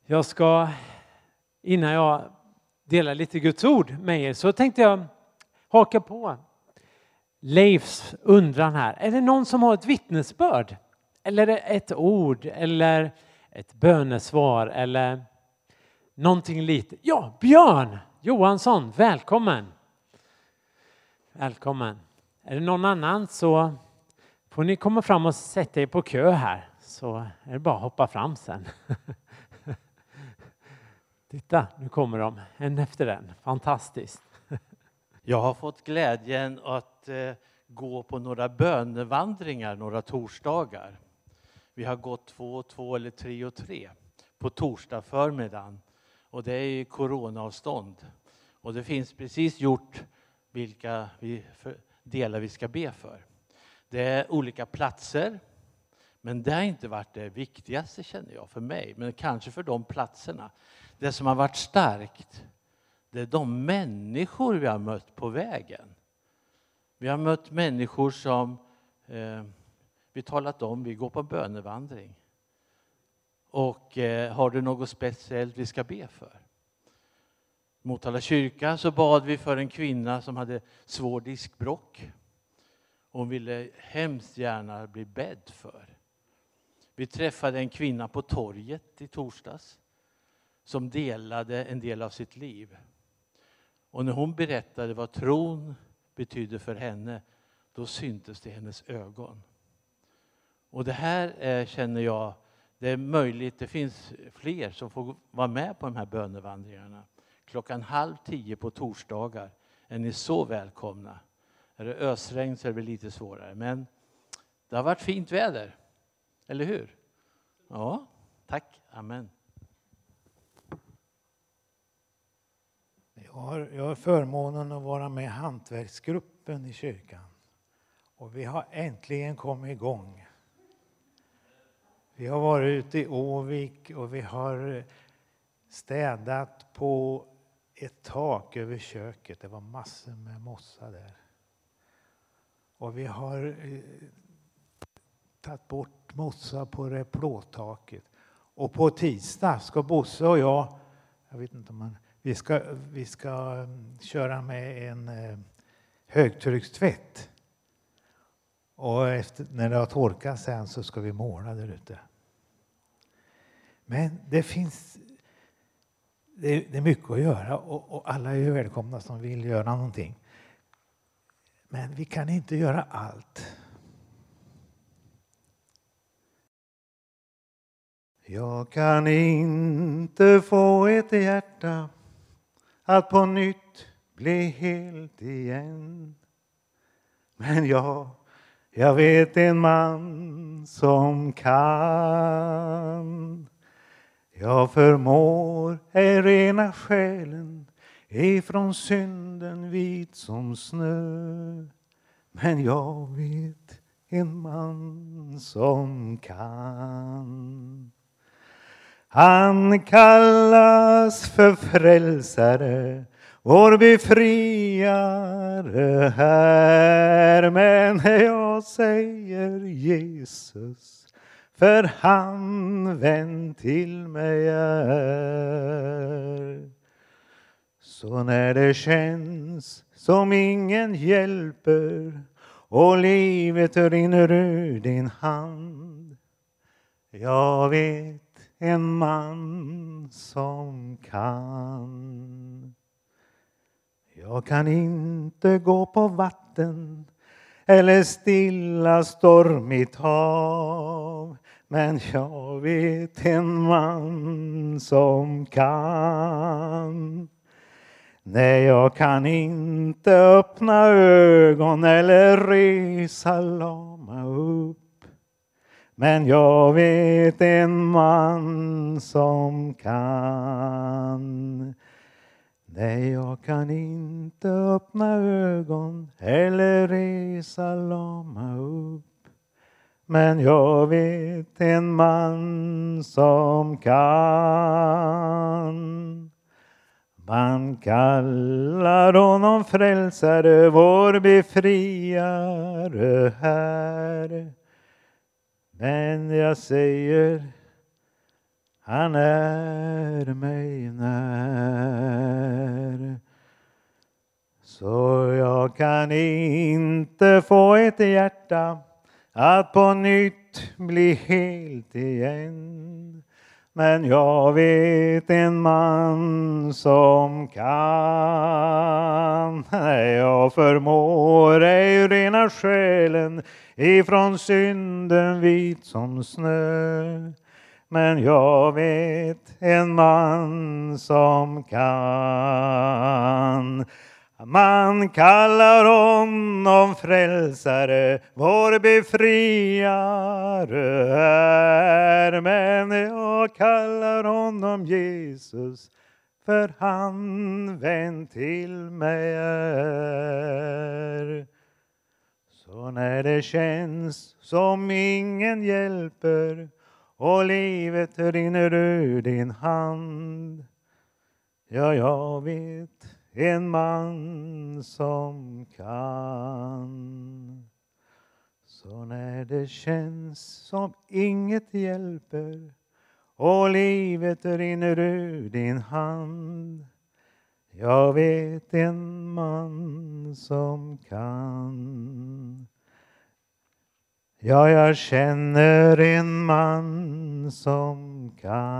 Jag ska, innan jag delar lite Guds ord med er, så tänkte jag haka på Leifs undran här. Är det någon som har ett vittnesbörd? Eller ett ord? Eller ett bönesvar? Eller någonting lite? Ja, Björn Johansson, välkommen! Välkommen! Är det någon annan så får ni komma fram och sätta er på kö här. Så är det bara att hoppa fram sen. Titta, nu kommer de, en efter en. Fantastiskt. Jag har fått glädjen att gå på några bönevandringar några torsdagar. Vi har gått 2 och 2 eller 3 och 3 på torsdag förmiddagen. Och det är i coronaavstånd. Och det finns precis gjort vilka delar vi ska be för. Det är olika platser. Men det har inte varit det viktigaste, känner jag, för mig. Men kanske för de platserna. Det som har varit starkt, det är de människor vi har mött på vägen. Vi har mött människor som vi talat om, vi går på bönevandring. Och har du något speciellt vi ska be för? Motala kyrka så bad vi för en kvinna som hade svår diskbråck. Hon ville hemskt gärna bli bädd för. Vi träffade en kvinna på torget i torsdags som delade en del av sitt liv. Och när hon berättade vad tron betydde för henne, då syntes det i hennes ögon. Och det här känner jag, det är möjligt, det finns fler som får vara med på de här bönevandringarna. 9:30 på torsdagar är ni så välkomna. Är det ösregn så är det lite svårare, men det har varit fint väder. Eller hur? Ja, tack. Amen. Jag har förmånen att vara med i hantverksgruppen i kyrkan. Och vi har äntligen kommit igång. Vi har varit ute i Åvik och vi har städat på ett tak över köket. Det var massor med mossa där. Och vi har tagit bort mossa på det plåttaket. Och på tisdag ska Bosse och jag vet inte om vi ska köra med en högtryckstvätt. Och när det har torkat sen så ska vi måla där ute. Men det är mycket att göra och alla är välkomna som vill göra någonting. Men vi kan inte göra allt. Jag kan inte få ett hjärta att på nytt bli helt igen. Men jag vet en man som kan. Jag förmår rena själen ifrån synden vit som snö. Men jag vet en man som kan. Han kallas för frälsare, vår befriare här. Men jag säger Jesus, för han vän till mig är. Så när det känns som ingen hjälper och livet rinner ur din hand, jag vet en man som kan. Jag kan inte gå på vatten eller stilla stormigt hav. Men jag vet en man som kan. Nej, jag kan inte öppna ögon eller resa lama upp. Men jag vet en man som kan. Nej, jag kan inte öppna ögon eller resa lama upp. Men jag vet en man som kan. Man kallar honom frälsare, vår befriare här. Men jag säger, han är mig när. Så jag kan inte få ett hjärta att på nytt bli helt igen. Men jag vet en man som kan. Jag förmår ej rena själen ifrån synden vit som snö. Men jag vet en man som kan. Man kallar honom frälsare, vår befriare. Men jag kallar honom Jesus, för han vän till mig är. Så när det känns som ingen hjälper och livet rinner ur din hand, ja, jag vet en man som kan. Så när det känns som inget hjälper och livet rinner ur din hand, jag vet en man som kan. Ja, jag känner en man som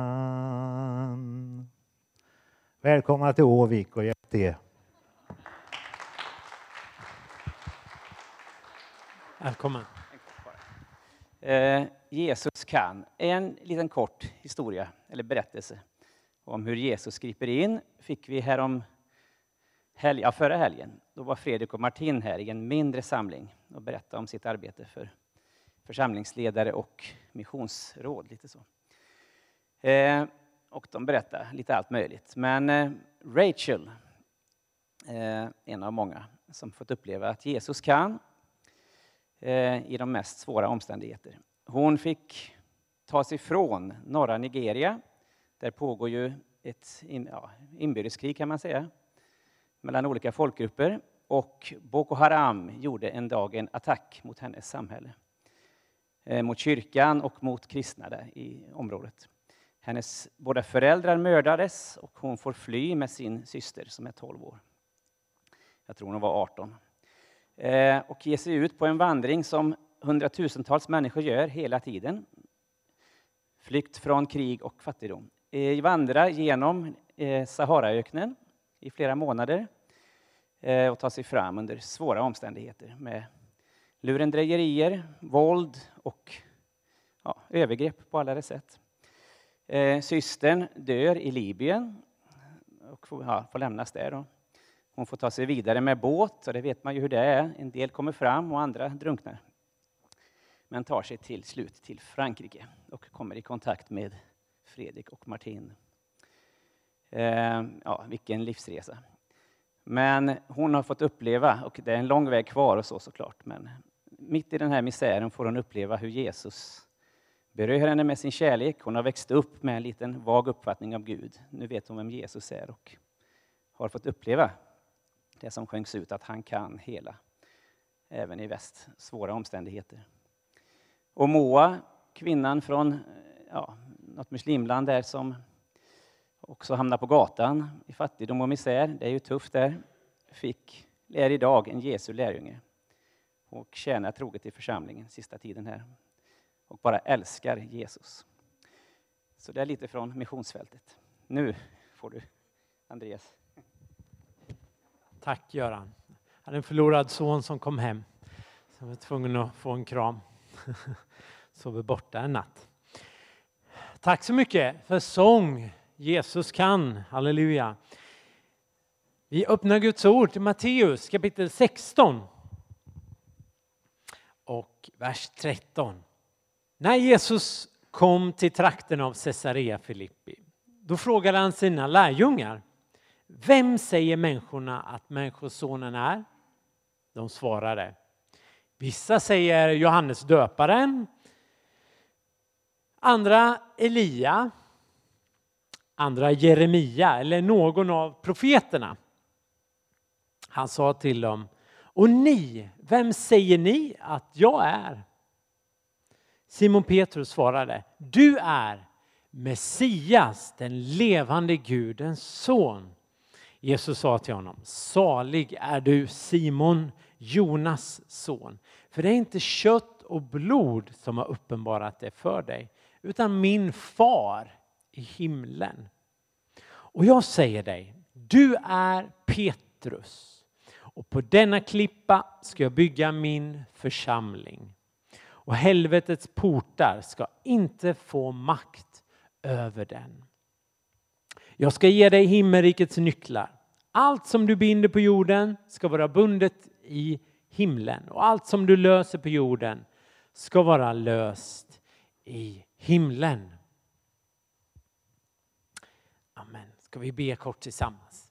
kan. Välkomna till Åvik och hjärta. Välkommen. Jesus kan. En liten kort historia eller berättelse om hur Jesus griper in fick vi förra helgen. Då var Fredrik och Martin här i en mindre samling och berättade om sitt arbete för församlingsledare och missionsråd. Lite så. Och de berättade lite allt möjligt. Men Rachel, en av många som fått uppleva att Jesus kan i de mest svåra omständigheter. Hon fick ta sig från norra Nigeria. Där pågår ju ett inbördeskrig kan man säga. Mellan olika folkgrupper. Och Boko Haram gjorde en dag en attack mot hennes samhälle. Mot kyrkan och mot kristna där i området. Hennes båda föräldrar mördades och hon får fly med sin syster som är 12 år. Jag tror hon var 18. Och ger sig ut på en vandring som hundratusentals människor gör hela tiden. Flykt från krig och fattigdom. Vandra genom Saharaöknen i flera månader. Och ta sig fram under svåra omständigheter med lurendrejerier, våld och övergrepp på alla sätt. Systern dör i Libyen och får lämnas där då. Hon får ta sig vidare med båt, och det vet man ju hur det är. En del kommer fram och andra drunknar. Men tar sig till slut till Frankrike och kommer i kontakt med Fredrik och Martin. Vilken livsresa. Men hon har fått uppleva, och det är en lång väg kvar och såklart, men mitt i den här misären får hon uppleva hur Jesus berör henne med sin kärlek. Hon har växt upp med en liten vag uppfattning av Gud. Nu vet hon vem Jesus är och har fått uppleva det som sjöngs ut, att han kan hela, även i väst, svåra omständigheter. Och Moa, kvinnan från något muslimland där som också hamnar på gatan i fattigdom och misär, det är ju tufft där, är idag en Jesu lärjunge och tjänar troget i församlingen sista tiden här och bara älskar Jesus. Så det är lite från missionsfältet. Nu får du, Andreas. Tack Göran. Jag hade en förlorad son som kom hem. Så jag var tvungen att få en kram. Sover borta en natt. Tack så mycket för sång. Jesus kan. Halleluja. Vi öppnar Guds ord till Matteus kapitel 16. Och vers 13. När Jesus kom till trakten av Caesarea Filippi, då frågade han sina lärjungar: vem säger människorna att människosonen är? De svarade: vissa säger Johannes döparen, andra Elia, andra Jeremia eller någon av profeterna. Han sa till dem: och ni, vem säger ni att jag är? Simon Petrus svarade: du är Messias, den levande Gudens son. Jesus sa till honom, salig är du Simon, Jonas son. För det är inte kött och blod som har uppenbarat det för dig, utan min far i himlen. Och jag säger dig, du är Petrus. Och på denna klippa ska jag bygga min församling. Och helvetets portar ska inte få makt över den. Jag ska ge dig himmelrikets nycklar. Allt som du binder på jorden ska vara bundet i himlen. Och allt som du löser på jorden ska vara löst i himlen. Amen. Ska vi be kort tillsammans.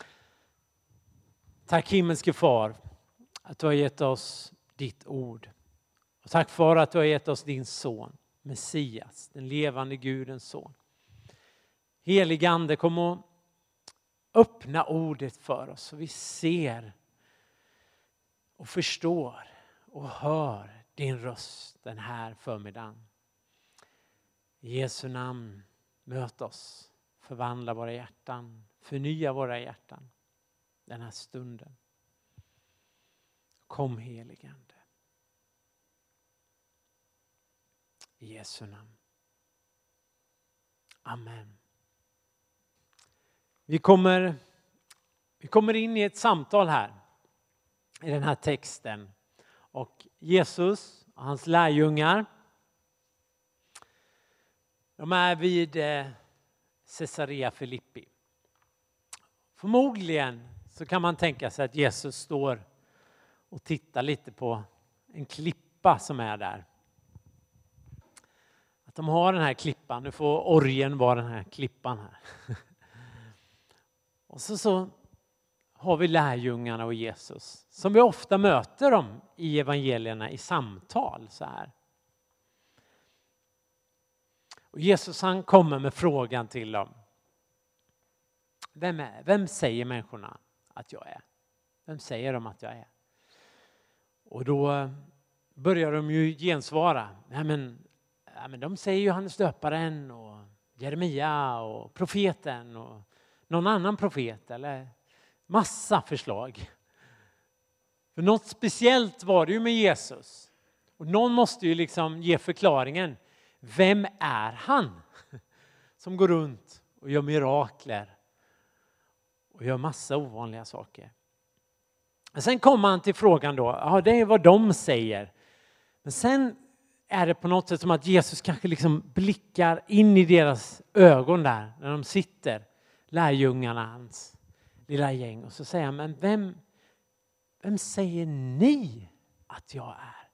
Tack himmelske far att du har gett oss ditt ord. Och tack far att du har gett oss din son, Messias, den levande Gudens son. Helig ande, kom och öppna ordet för oss så vi ser och förstår och hör din röst den här förmiddagen. I Jesu namn, möt oss, förvandla våra hjärtan, förnya våra hjärtan den här stunden. Kom helig ande. I Jesu namn. Amen. Vi kommer in i ett samtal här i den här texten. Och Jesus och hans lärjungar, de är vid Caesarea Filippi. Förmodligen så kan man tänka sig att Jesus står och tittar lite på en klippa som är där. Att de har den här klippan, nu får orgen vara den här klippan här. Och så har vi lärjungarna och Jesus som vi ofta möter dem i evangelierna i samtal så här. Och Jesus han kommer med frågan till dem. Vem säger människorna att jag är? Vem säger de att jag är? Och då börjar de ju gensvara. Nej men de säger ju Johannes döparen och Jeremia och profeten och någon annan profet eller massa förslag. För något speciellt var det ju med Jesus. Och någon måste ju liksom ge förklaringen. Vem är han som går runt och gör mirakler och gör massa ovanliga saker? Men sen kommer han till frågan då. Ja, det är vad de säger. Men sen är det på något sätt som att Jesus kanske liksom blickar in i deras ögon där när de sitter. Lärjungarna, hans lilla gäng. Och så säger han, men vem säger ni att jag är?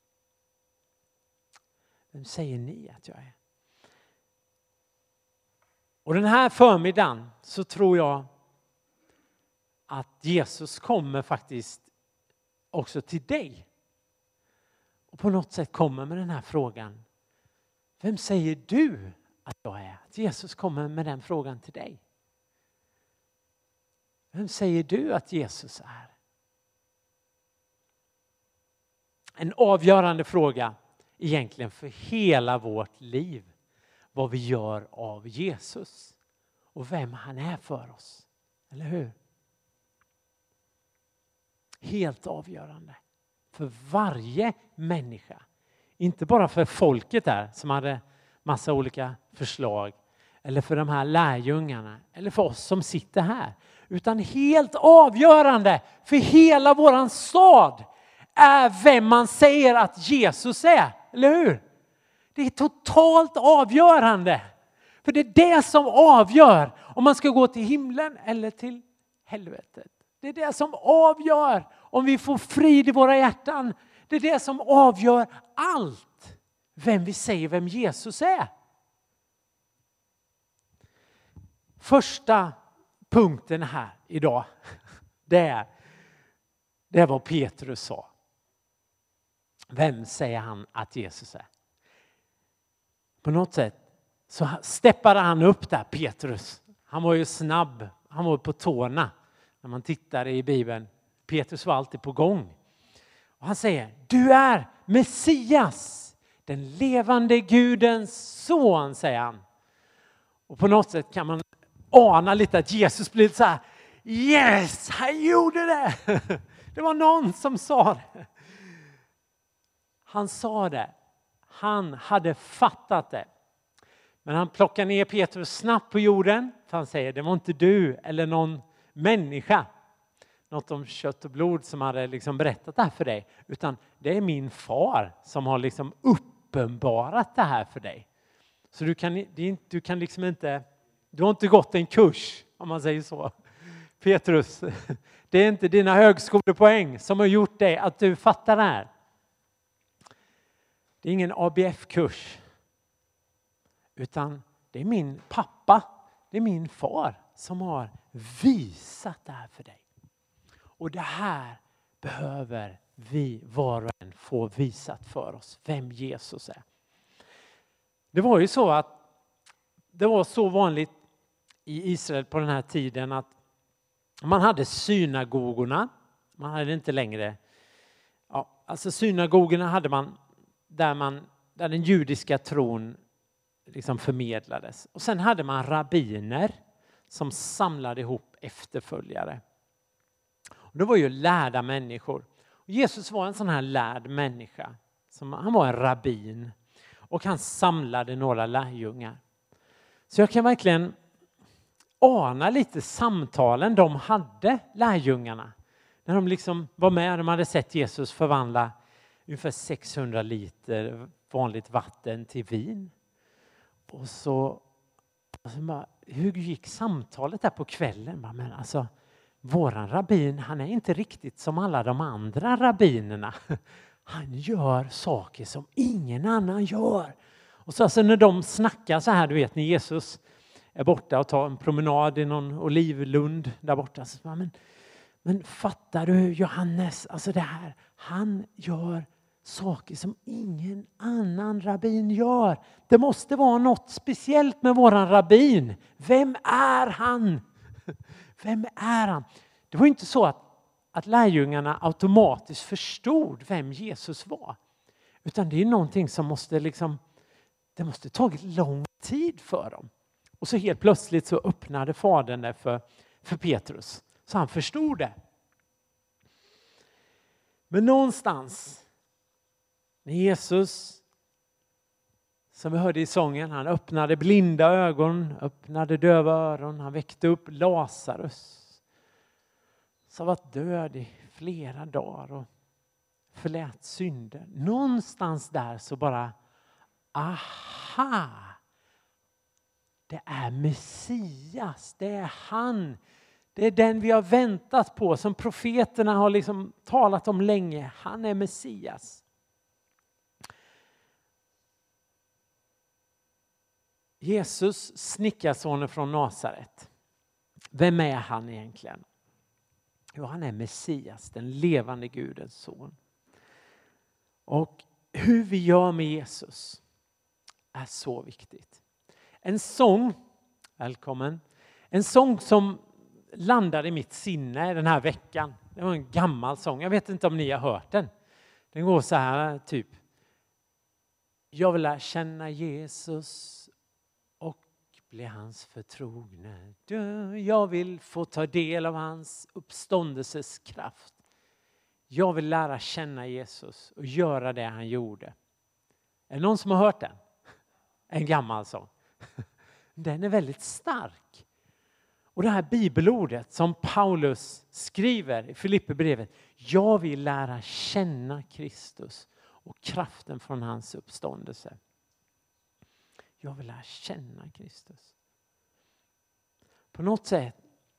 Vem säger ni att jag är? Och den här förmiddagen så tror jag att Jesus kommer faktiskt också till dig. Och på något sätt kommer med den här frågan. Vem säger du att jag är? Att Jesus kommer med den frågan till dig. Vem säger du att Jesus är? En avgörande fråga egentligen för hela vårt liv. Vad vi gör av Jesus. Och vem han är för oss. Eller hur? Helt avgörande. För varje människa. Inte bara för folket där som hade massa olika förslag. Eller för de här lärjungarna. Eller för oss som sitter här. Utan helt avgörande för hela våran stad är vem man säger att Jesus är. Eller hur? Det är totalt avgörande. För det är det som avgör om man ska gå till himlen eller till helvetet. Det är det som avgör om vi får frid i våra hjärtan. Det är det som avgör allt. Vem vi säger vem Jesus är. Första punkten här idag. Det är vad Petrus sa. Vem säger han att Jesus är? På något sätt så steppade han upp där, Petrus. Han var ju snabb. Han var på tårna. När man tittar i Bibeln. Petrus var alltid på gång. Och han säger, du är Messias. Den levande Gudens son, säger han. Och på något sätt kan man ana lite att Jesus blir så här, yes, han gjorde det. Det var någon som sa det. Han sa det. Han hade fattat det. Men han plockar ner Petrus snabbt på jorden. För han säger, det var inte du eller någon människa. Något om kött och blod som hade liksom berättat det här för dig. Utan det är min far som har liksom uppenbarat det här för dig. Så du kan liksom inte, du har inte gått en kurs om man säger så. Petrus, det är inte dina högskolepoäng som har gjort dig att du fattar det här. Det är ingen ABF-kurs. Utan det är min pappa, det är min far som har visat det här för dig. Och det här behöver vi var och en få visat för oss, vem Jesus är. Det var ju så att det var så vanligt i Israel på den här tiden att man hade synagogorna. Man hade inte längre, alltså synagogorna hade man där den judiska tron liksom förmedlades. Och sen hade man rabbiner som samlade ihop efterföljare. Och det var ju lärda människor. Och Jesus var en sån här lärd människa. Han var en rabbin. Och han samlade några lärjungar. Så jag kan verkligen ana lite samtalen de hade, lärjungarna. När de liksom var med, de hade sett Jesus förvandla ungefär 600 liter vanligt vatten till vin. Och så bara, hur gick samtalet där på kvällen? Men alltså, våran rabbin, han är inte riktigt som alla de andra rabbinerna. Han gör saker som ingen annan gör. Och så alltså när de snackar så här, du vet, när Jesus är borta och tar en promenad i någon olivlund där borta. Så, men fattar du, Johannes, alltså det här, han gör saker som ingen annan rabbin gör. Det måste vara något speciellt med våran rabbin. Vem är han? Vem är han? Det var inte så att lärjungarna automatiskt förstod vem Jesus var. Utan det är någonting som måste det måste tagit lång tid för dem. Och så helt plötsligt så öppnade fadern det för Petrus. Så han förstod det. Men någonstans när Jesus, som vi hörde i sången, han öppnade blinda ögon, öppnade döva öron, han väckte upp Lazarus som varit död i flera dagar och förlät synder. Någonstans där så bara, aha, det är Messias, det är han. Det är den vi har väntat på, som profeterna har liksom talat om länge. Han är Messias. Jesus, snickarsonen från Nasaret. Vem är han egentligen? Jo, han är Messias, den levande Gudens son. Och hur vi gör med Jesus är så viktigt. En sång, välkommen, en sång som landade i mitt sinne den här veckan. Det var en gammal sång, jag vet inte om ni har hört den. Den går så här typ. Jag vill lära känna Jesus och bli hans förtrogne. Jag vill få ta del av hans uppståndelses kraft. Jag vill lära känna Jesus och göra det han gjorde. Är det någon som har hört den? En gammal sång. Den är väldigt stark. Och det här bibelordet som Paulus skriver i Filipperbrevet. Jag vill lära känna Kristus och kraften från hans uppståndelse. Jag vill lära känna Kristus. På något sätt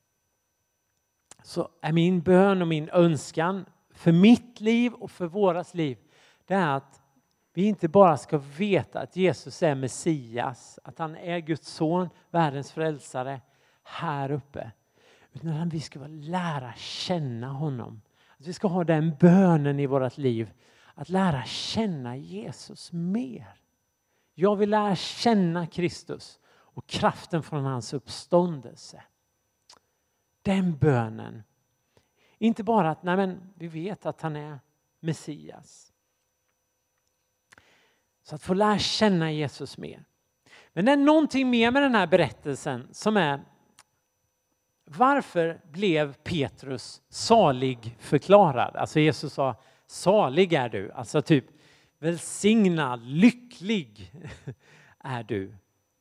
så är min bön och min önskan för mitt liv och för våras liv, det är att vi inte bara ska veta att Jesus är Messias, att han är Guds son, världens frälsare här uppe. Utan att vi ska lära känna honom. Att vi ska ha den bönen i vårt liv. Att lära känna Jesus mer. Jag vill lära känna Kristus och kraften från hans uppståndelse. Den bönen. Inte bara att vi vet att han är Messias. Så att få lära känna Jesus mer. Men det är någonting mer med den här berättelsen som är: varför blev Petrus salig förklarad? Alltså Jesus sa, salig är du. Alltså typ välsignad, lycklig är du.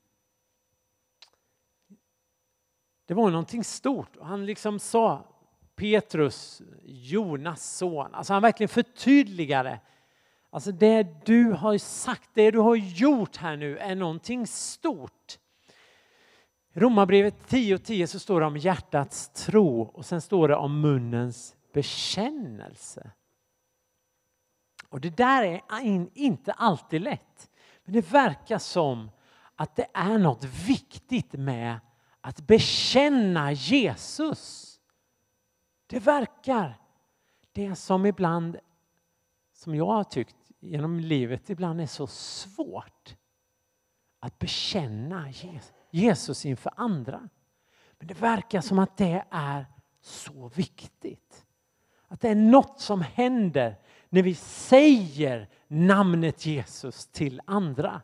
Det var någonting stort. Han liksom sa, Petrus, Jonas son. Alltså han verkligen förtydligade. Alltså det du har sagt, det du har gjort här nu är någonting stort. I Romarbrevet 10:10 så står det om hjärtats tro och sen står det om munnens bekännelse. Och det där är inte alltid lätt. Men det verkar som att det är något viktigt med att bekänna Jesus. Det verkar det som ibland, som jag har tyckt genom livet, ibland är så svårt att bekänna Jesus inför andra. Men det verkar som att det är så viktigt. Att det är något som händer när vi säger namnet Jesus till andra.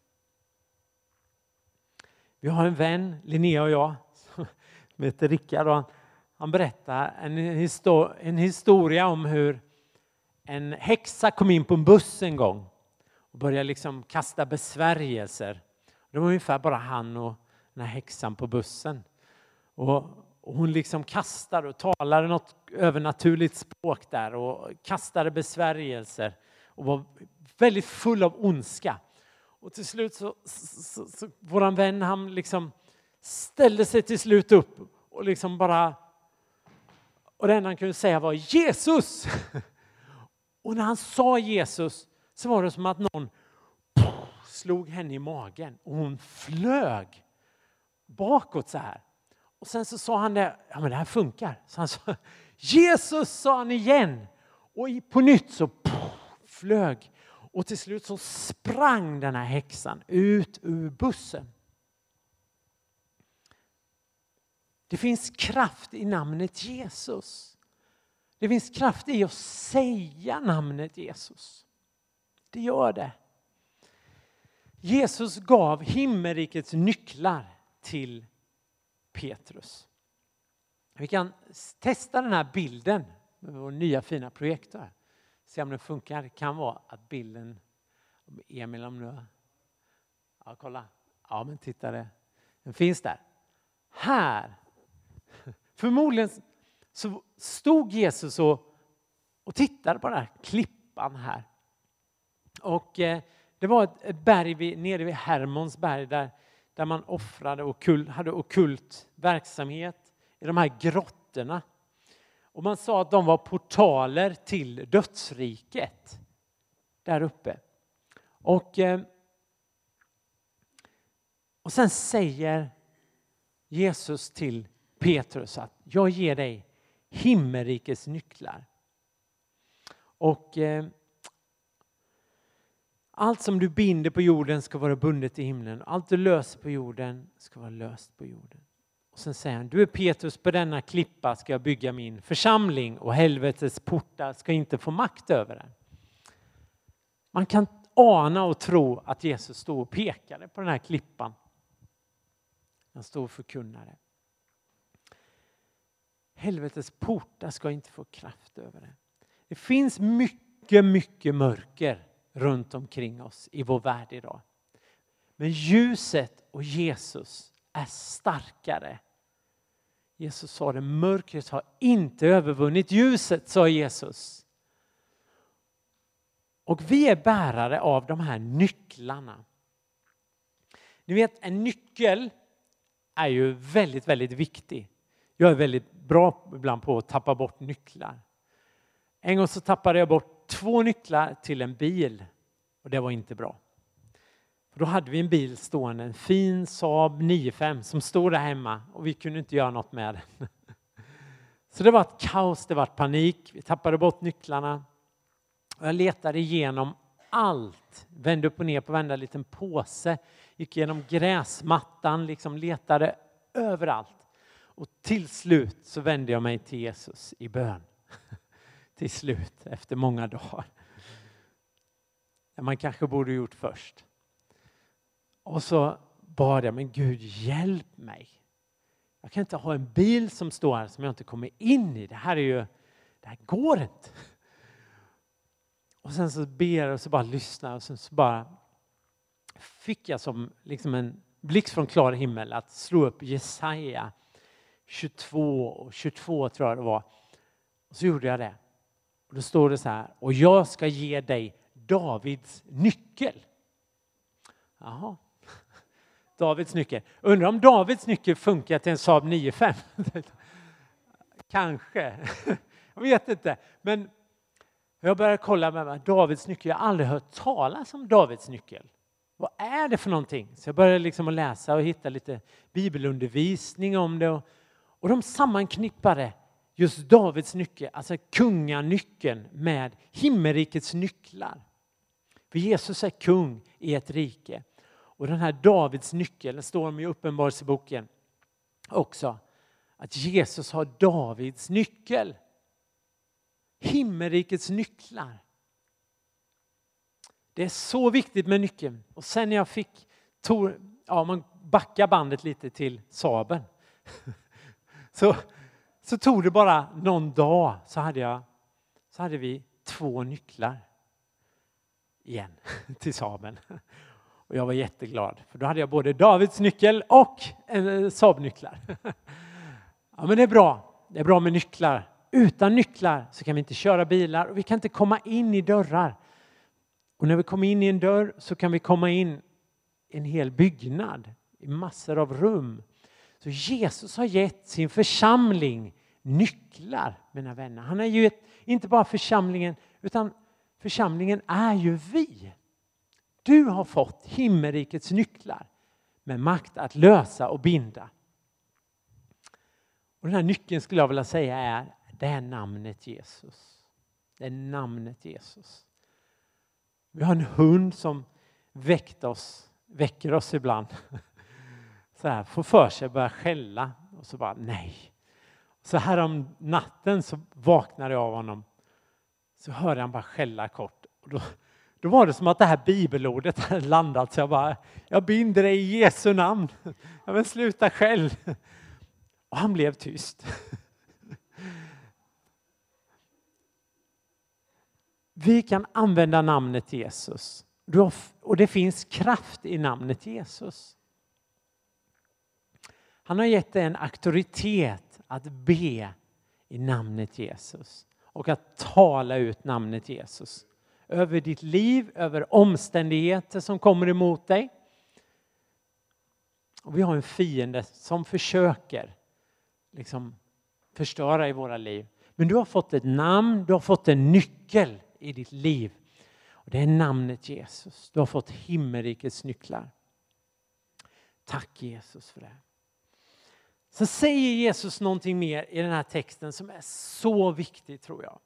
Vi har en vän, Linnea och jag, som heter Rickard. Han berättar en historia om hur en häxa kom in på en buss en gång och började liksom kasta besvärjelser. Det var ungefär bara han och den här häxan på bussen. Och hon liksom kastade och talade något övernaturligt språk där och kastade besvärjelser och var väldigt full av ondska. Och till slut så våran vän, han liksom ställde sig till slut upp och liksom bara, och det enda han kunde säga var Jesus. Och när han sa Jesus så var det som att någon slog henne i magen och hon flög bakåt så här. Och sen så sa han det, ja men det här funkar. Så han sa, Jesus, sa han igen. Och på nytt så flög. Och till slut så sprang den här häxan ut ur bussen. Det finns kraft i namnet Jesus. Det finns kraft i att säga namnet Jesus. Det gör det. Jesus gav himmelrikets nycklar till Petrus. Vi kan testa den här bilden med vår nya fina projektor. Se om den funkar. Det kan vara att bilden, Emil om nu. Ja, kolla. Ja, men titta det. Den finns där. Här. Förmodligen så stod Jesus och tittade på den här klippan här. Och det var ett berg nere vid Hermons berg där man offrade och hade ockult verksamhet i de här grottorna. Och man sa att de var portaler till dödsriket där uppe. Och sen säger Jesus till Petrus att jag ger dig himmelrikets nycklar. Och allt som du binder på jorden ska vara bundet i himlen. Allt du löser på jorden ska vara löst på jorden. Och sen säger han, du är Petrus, på denna klippa ska jag bygga min församling och helvetets portar ska inte få makt över den. Man kan ana och tro att Jesus stod och pekade på den här klippan. Han stod och förkunnade. Helvetets portar ska inte få kraft över det. Det finns mycket mörker runt omkring oss i vår värld idag. Men ljuset och Jesus är starkare. Jesus sa det, mörkret har inte övervunnit ljuset, sa Jesus. Och vi är bärare av de här nycklarna. Ni vet, en nyckel är ju väldigt, väldigt viktig. Jag är väldigt bra ibland på att tappa bort nycklar. En gång så tappade jag bort 2 nycklar till en bil. Och det var inte bra. För då hade vi en bil stående, en fin Saab 9-5 som stod där hemma. Och vi kunde inte göra något med den. Så det var ett kaos, det var panik. Vi tappade bort nycklarna. Och jag letade igenom allt. Vände upp och ner på varenda liten påse. Gick igenom gräsmattan, liksom letade överallt. Och till slut så vände jag mig till Jesus i bön. Till slut, efter många dagar. Det man kanske borde gjort först. Och så bad jag, men Gud hjälp mig. Jag kan inte ha en bil som står här som jag inte kommer in i. Det här går inte. Och sen så ber jag och så bara lyssnar och sen så bara fick jag som liksom en blixt från klar himmel att slå upp Jesaja 22 tror jag det var. Och så gjorde jag det. Och då står det så här: och jag ska ge dig Davids nyckel. Jaha. Davids nyckel. Undrar om Davids nyckel funkar till en Saab 9-5. Kanske. Jag vet inte. Men jag började kolla med mig. Davids nyckel. Jag har aldrig hört talas om Davids nyckel. Vad är det för någonting? Så jag började liksom att läsa och hitta lite bibelundervisning om det. Och de sammanknippade just Davids nyckel, alltså kunganyckeln, med himmelrikets nycklar. För Jesus är kung i ett rike. Och den här Davids nyckel, står om i Uppenbarelseboken också, att Jesus har Davids nyckel. Himmelrikets nycklar. Det är så viktigt med nyckeln. Och sen när jag fick, man backar bandet lite till Saaben. Så tog det bara någon dag så hade vi 2 nycklar igen till Saaben. Och jag var jätteglad, för då hade jag både Davids nyckel och Saab-nycklar. Ja, men det är bra. Det är bra med nycklar. Utan nycklar så kan vi inte köra bilar och vi kan inte komma in i dörrar. Och när vi kommer in i en dörr så kan vi komma in i en hel byggnad, i massor av rum. Så Jesus har gett sin församling nycklar, mina vänner. Han har ju inte bara församlingen, utan församlingen är ju vi. Du har fått himmelrikets nycklar med makt att lösa och binda. Och den här nyckeln skulle jag vilja säga det är namnet Jesus. Det är namnet Jesus. Vi har en hund som väcker oss ibland. Så här, får för sig att börja skälla. Och så bara nej. Så här om natten så vaknade jag av honom. Så hörde han bara skälla kort. Och då var det som att det här bibelordet hade landat. Så jag binder dig i Jesu namn. Jag vill sluta skäll. Och han blev tyst. Vi kan använda namnet Jesus. Och det finns kraft i namnet Jesus. Han har gett dig en auktoritet att be i namnet Jesus. Och att tala ut namnet Jesus. Över ditt liv, över omständigheter som kommer emot dig. Och vi har en fiende som försöker förstöra i våra liv. Men du har fått ett namn, du har fått en nyckel i ditt liv. Och det är namnet Jesus. Du har fått himmelrikets nycklar. Tack Jesus för det. Så säger Jesus någonting mer i den här texten som är så viktigt, tror jag.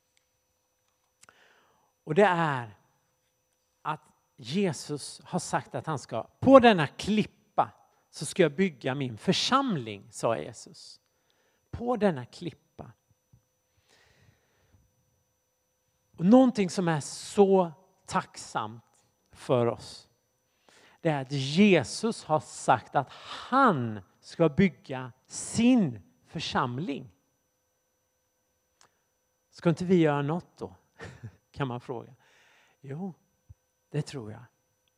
Och det är att Jesus har sagt att han ska, på denna klippa så ska jag bygga min församling, sa Jesus. På denna klippa. Och någonting som är så tacksamt för oss, det är att Jesus har sagt att han ska bygga sin församling. Ska inte vi göra något då? Kan man fråga. Jo, det tror jag.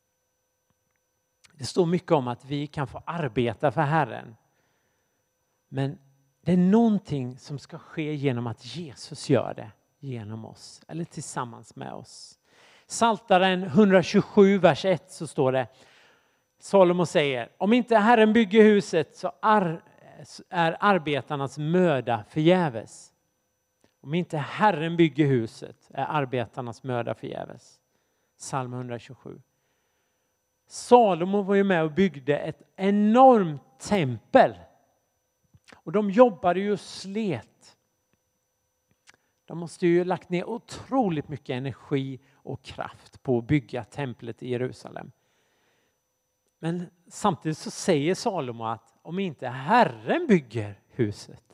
Det står mycket om att vi kan få arbeta för Herren. Men det är någonting som ska ske genom att Jesus gör det genom oss. Eller tillsammans med oss. Psaltaren 127 vers 1 så står det. Salomo säger, om inte Herren bygger huset så är arbetarnas möda förgäves. Om inte Herren bygger huset är arbetarnas möda förgäves. Psalm 127. Salomo var ju med och byggde ett enormt tempel. Och de jobbade ju slet. De måste ju lagt ner otroligt mycket energi och kraft på att bygga templet i Jerusalem. Men samtidigt så säger Salomo att om inte Herren bygger huset.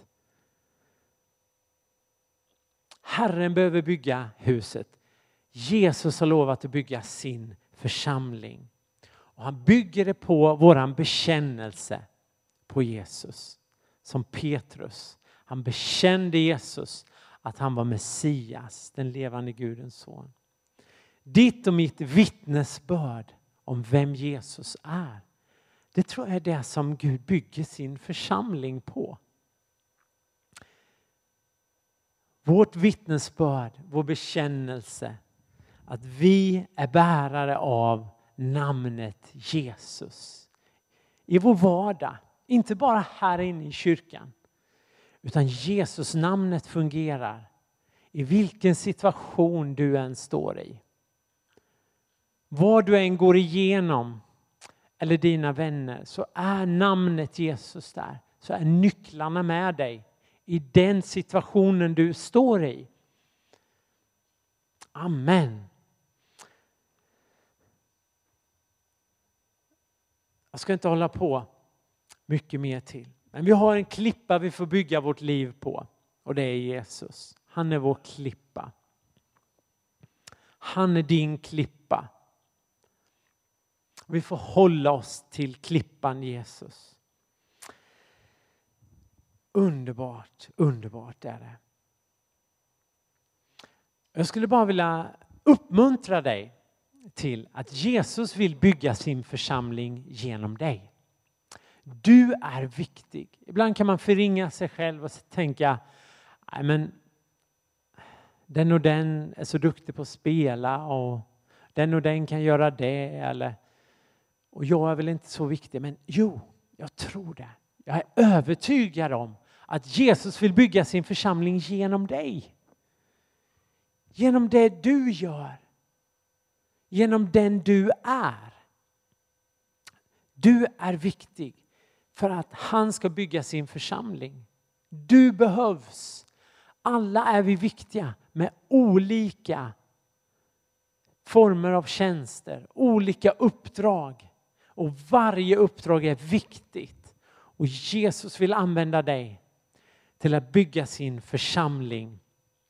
Herren behöver bygga huset. Jesus har lovat att bygga sin församling. Och han bygger det på våran bekännelse på Jesus. Som Petrus. Han bekände Jesus att han var Messias, den levande Gudens son. Ditt och mitt vittnesbörd om vem Jesus är. Det tror jag är det som Gud bygger sin församling på. Vårt vittnesbörd, vår bekännelse. Att vi är bärare av namnet Jesus. I vår vardag. Inte bara här inne i kyrkan. Utan Jesus namnet fungerar. I vilken situation du än står i. Vad du än går igenom. Eller dina vänner. Så är namnet Jesus där. Så är nycklarna med dig. I den situationen du står i. Amen. Jag ska inte hålla på mycket mer till. Men vi har en klippa vi får bygga vårt liv på. Och det är Jesus. Han är vår klippa. Han är din klippa. Vi får hålla oss till klippan Jesus. Underbart, underbart är det. Jag skulle bara vilja uppmuntra dig till att Jesus vill bygga sin församling genom dig. Du är viktig. Ibland kan man förringa sig själv och tänka, nej men den och den är så duktig på att spela och den och den kan göra det eller och jag är väl inte så viktig, men jo, jag tror det. Jag är övertygad om att Jesus vill bygga sin församling genom dig. Genom det du gör. Genom den du är. Du är viktig för att han ska bygga sin församling. Du behövs. Alla är vi viktiga med olika former av tjänster, olika uppdrag. Och varje uppdrag är viktigt. Och Jesus vill använda dig till att bygga sin församling.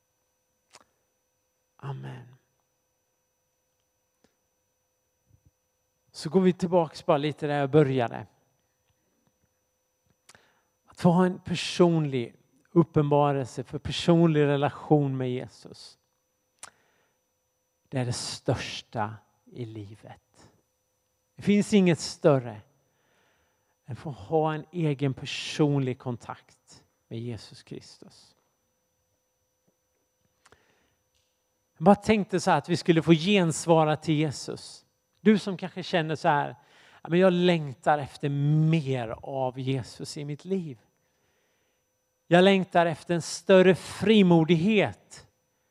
Amen. Så går vi tillbaka bara lite där jag började. Att få ha en personlig uppenbarelse för personlig relation med Jesus. Det är det största i livet. Det finns inget större än att få ha en egen personlig kontakt med Jesus Kristus. Jag bara tänkte så här att vi skulle få gensvara till Jesus. Du som kanske känner så här, men jag längtar efter mer av Jesus i mitt liv. Jag längtar efter en större frimodighet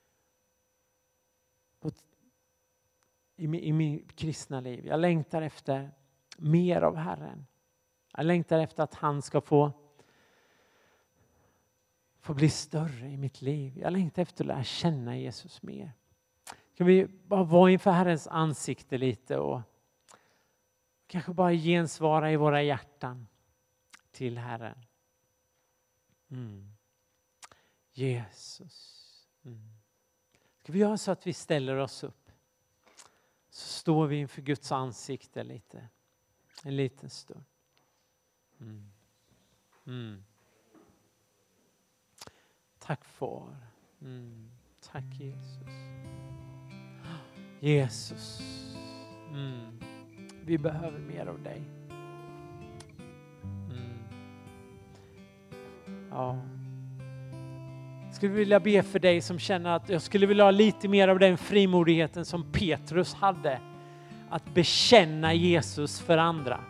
i mitt kristna liv. Jag längtar efter mer av Herren. Jag längtar efter att han ska få bli större i mitt liv. Jag längtar efter att lära känna Jesus mer. Kan vi bara vara inför Herrens ansikte lite och kanske bara gensvara i våra hjärtan till Herren. Jesus. Ska vi göra så att vi ställer oss upp? Så står vi inför Guds ansikte lite. En liten stund. Tack far. Tack Jesus. Jesus. Vi behöver mer av dig. Ja. Jag skulle vilja be för dig som känner att jag skulle vilja ha lite mer av den frimodigheten som Petrus hade. Att bekänna Jesus för andra.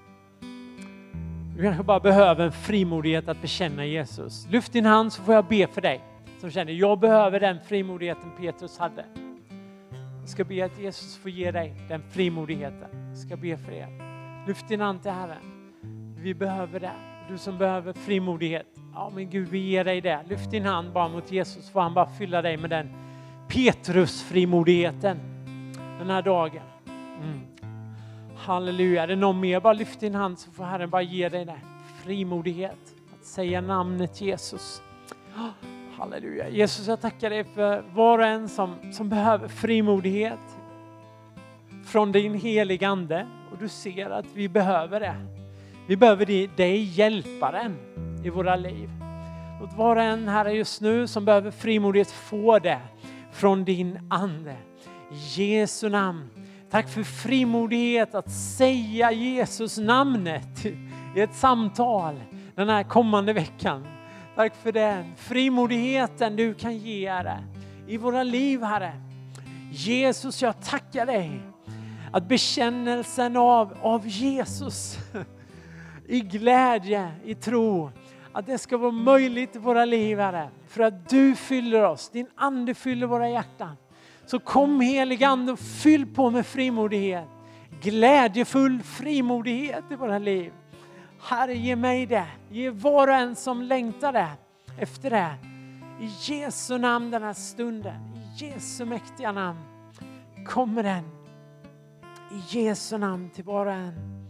Du kanske bara behöver en frimodighet att bekänna Jesus. Lyft din hand så får jag be för dig. Som känner, jag behöver den frimodigheten Petrus hade. Jag ska be att Jesus får ge dig den frimodigheten. Jag ska be för er. Lyft din hand till Herren. Vi behöver det. Du som behöver frimodighet. Ja men Gud, vi ger dig det. Lyft din hand bara mot Jesus. Får han bara fylla dig med den Petrus frimodigheten. Den här dagen. Halleluja. Är det någon mer? Bara lyft din hand så får Herren bara ge dig det. Frimodighet. Att säga namnet Jesus. Halleluja. Jesus, jag tackar dig för var och en som behöver frimodighet. Från din heliga ande. Och du ser att vi behöver det. Vi behöver dig, hjälparen i våra liv. Låt vara en här just nu som behöver frimodighet få det från din ande. I Jesu namn. Tack för frimodighet att säga Jesus namnet i ett samtal den här kommande veckan. Tack för den frimodigheten du kan ge, Herre, i våra liv, Herre. Jesus, jag tackar dig att bekännelsen av Jesus i glädje, i tro, att det ska vara möjligt i våra liv, Herre. För att du fyller oss, din ande fyller våra hjärtan. Så kom helig ande och fyll på med frimodighet. Glädjefull frimodighet i våra liv. Herre, ge mig det. Ge var och en som längtar det efter det. I Jesu namn den här stunden. I Jesu mäktiga namn kommer den. I Jesu namn till var och en.